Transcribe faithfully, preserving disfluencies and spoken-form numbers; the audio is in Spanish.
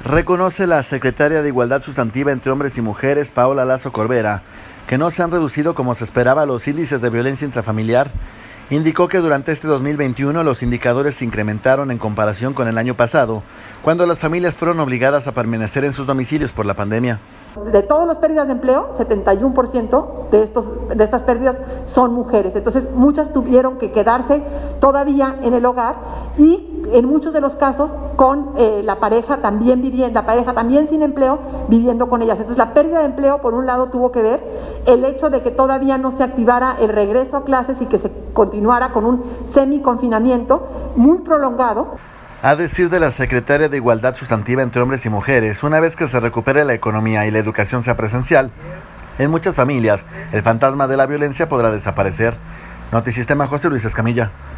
Reconoce la secretaria de Igualdad Sustantiva entre Hombres y Mujeres, Paola Lazo Corbera, que no se han reducido como se esperaba los índices de violencia intrafamiliar. Indicó que durante este dos mil veintiuno los indicadores se incrementaron en comparación con el año pasado, cuando las familias fueron obligadas a permanecer en sus domicilios por la pandemia. De todas las pérdidas de empleo, setenta y uno por ciento de, estos, de estas pérdidas son mujeres. Entonces, muchas tuvieron que quedarse todavía en el hogar y en muchos de los casos con eh, la pareja también viviendo, la pareja también sin empleo, viviendo con ellas. Entonces, la pérdida de empleo, por un lado, tuvo que ver el hecho de que todavía no se activara el regreso a clases y que se continuara con un semi-confinamiento muy prolongado. A decir de la secretaria de Igualdad Sustantiva entre Hombres y Mujeres, una vez que se recupere la economía y la educación sea presencial, en muchas familias el fantasma de la violencia podrá desaparecer. Notisistema, José Luis Escamilla.